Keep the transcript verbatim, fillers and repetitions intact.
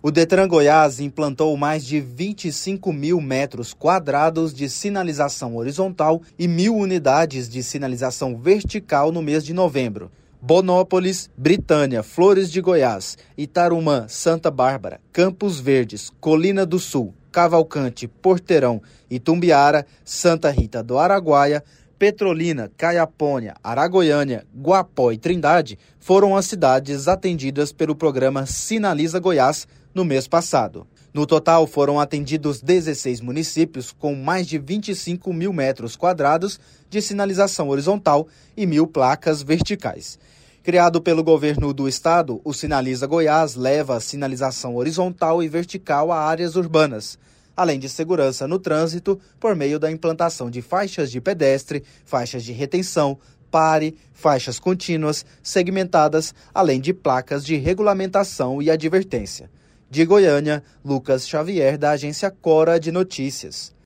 O Detran Goiás implantou mais de vinte e cinco mil metros quadrados de sinalização horizontal e mil unidades de sinalização vertical no mês de novembro. Bonópolis, Britânia, Flores de Goiás, Itarumã, Santa Bárbara, Campos Verdes, Colina do Sul, Cavalcante, Porteirão, Itumbiara, Santa Rita do Araguaia, Petrolina, Caiapônia, Aragoiânia, Guapó e Trindade foram as cidades atendidas pelo programa Sinaliza Goiás no mês passado. No total, foram atendidos dezesseis municípios com mais de vinte e cinco mil metros quadrados de sinalização horizontal e mil placas verticais. Criado pelo governo do estado, o Sinaliza Goiás leva a sinalização horizontal e vertical a áreas urbanas, além de segurança no trânsito por meio da implantação de faixas de pedestre, faixas de retenção, pare, faixas contínuas, segmentadas, além de placas de regulamentação e advertência. De Goiânia, Lucas Xavier, da agência Cora de Notícias.